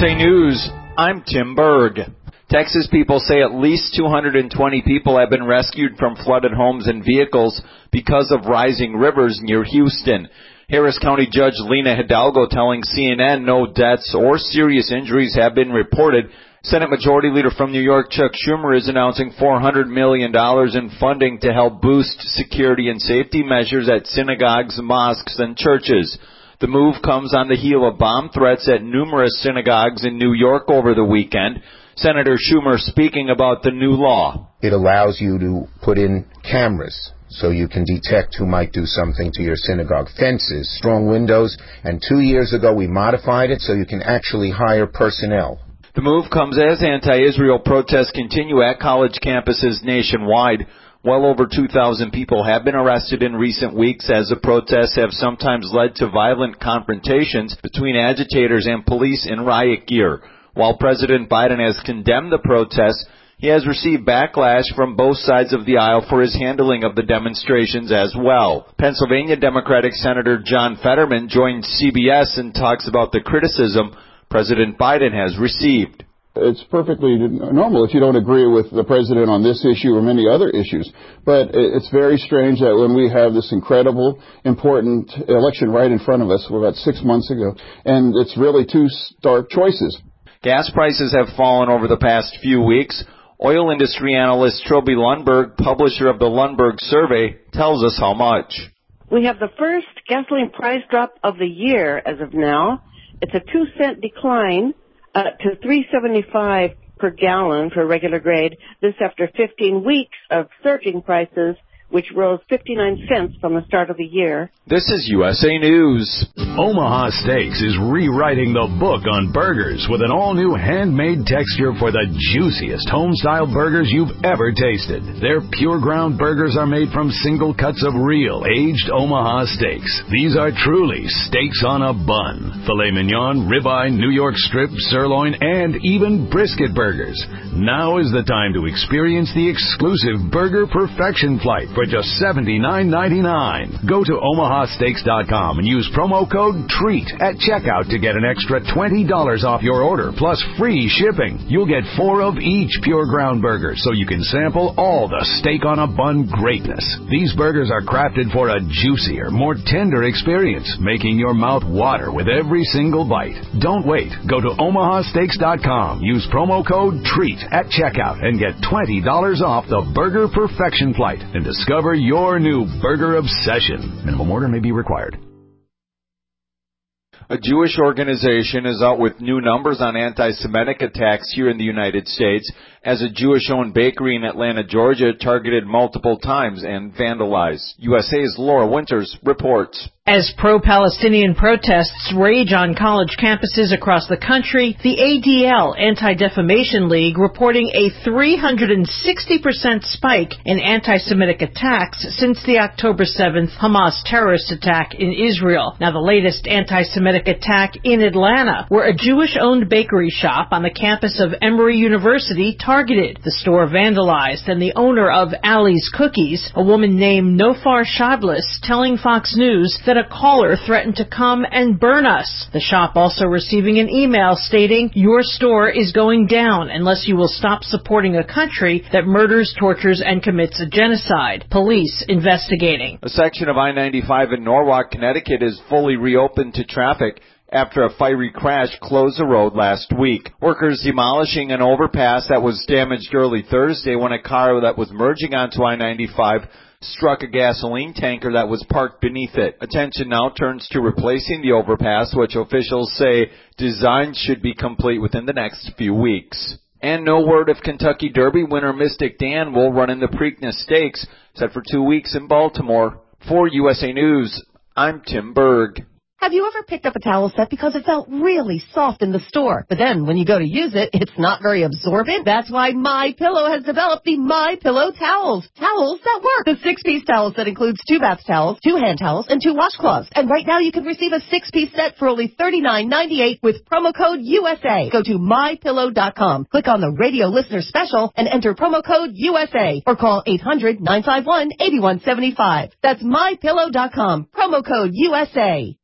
USA News, I'm Tim Berg. Texas people say at least 220 people have been rescued from flooded homes and vehicles because of rising rivers near Houston. Harris County Judge Lena Hidalgo telling CNN no deaths or serious injuries have been reported. Senate Majority Leader from New York, Chuck Schumer, is announcing $400 million in funding to help boost security and safety measures at synagogues, mosques, and churches. The move comes on the heel of bomb threats at numerous synagogues in New York over the weekend. Senator Schumer speaking about the new law. It allows you to put in cameras so you can detect who might do something to your synagogue. Fences, strong windows, and 2 years ago we modified it so you can actually hire personnel. The move comes as anti-Israel protests continue at college campuses nationwide. Well over 2,000 people have been arrested in recent weeks as the protests have sometimes led to violent confrontations between agitators and police in riot gear. While President Biden has condemned the protests, he has received backlash from both sides of the aisle for his handling of the demonstrations as well. Pennsylvania Democratic Senator John Fetterman joined CBS and talks about the criticism President Biden has received. It's perfectly normal if you don't agree with the president on this issue or many other issues. But it's very strange that when we have this incredible, important election right in front of us, about 6 months ago, and it's really two stark choices. Gas prices have fallen over the past few weeks. Oil industry analyst Troby Lundberg, publisher of the Lundberg Survey, tells us how much. We have the first gasoline price drop of the year as of now. It's a 2-cent decline to $3.75 per gallon for regular grade. This after 15 weeks of surging prices, which rose 59 cents from the start of the year. This is USA News. Omaha Steaks is rewriting the book on burgers with an all-new handmade texture for the juiciest home-style burgers you've ever tasted. Their pure ground burgers are made from single cuts of real, aged Omaha steaks. These are truly steaks on a bun. Filet mignon, ribeye, New York strip, sirloin, and even brisket burgers. Now is the time to experience the exclusive Burger Perfection Flight for just $79.99. Go to omahasteaks.com and use promo code TREAT at checkout to get an extra $20 off your order, plus free shipping. You'll get 4 of each pure ground burger, so you can sample all the steak on a bun greatness. These burgers are crafted for a juicier, more tender experience, making your mouth water with every single bite. Don't wait. Go to omahasteaks.com. Use promo code TREAT at checkout and get $20 off the Burger Perfection Flight and discover your new burger obsession. Minimum order may be required. A Jewish organization is out with new numbers on anti-Semitic attacks here in the United States as a Jewish-owned bakery in Atlanta, Georgia, targeted multiple times and vandalized. USA's Laura Winters reports. As pro-Palestinian protests rage on college campuses across the country, the ADL, Anti-Defamation League, reporting a 360% spike in anti-Semitic attacks since the October 7th Hamas terrorist attack in Israel. Now, the latest anti-Semitic attack in Atlanta, where a Jewish-owned bakery shop on the campus of Emory University targeted. The store vandalized, and the owner of Ali's Cookies, a woman named Nofar Shadlis, telling Fox News that a caller threatened to come and burn us. The shop also receiving an email stating, "Your store is going down unless you will stop supporting a country that murders, tortures, and commits a genocide." Police investigating. A section of I-95 in Norwalk, Connecticut is fully reopened to traffic after a fiery crash closed the road last week. Workers demolishing an overpass that was damaged early Thursday when a car that was merging onto I-95 struck a gasoline tanker that was parked beneath it. Attention now turns to replacing the overpass, which officials say design should be complete within the next few weeks. And no word if Kentucky Derby winner Mystic Dan will run in the Preakness Stakes, set for 2 weeks in Baltimore. For USA News, I'm Tim Berg. Have you ever picked up a towel set because it felt really soft in the store, but then when you go to use it, it's not very absorbent? That's why MyPillow has developed the MyPillow towels. Towels that work. The 6-piece towel set includes 2 bath towels, 2 hand towels, and 2 washcloths. And right now you can receive a 6-piece set for only $39.98 with promo code USA. Go to MyPillow.com, click on the radio listener special, and enter promo code USA, or call 800-951-8175. That's MyPillow.com, promo code USA.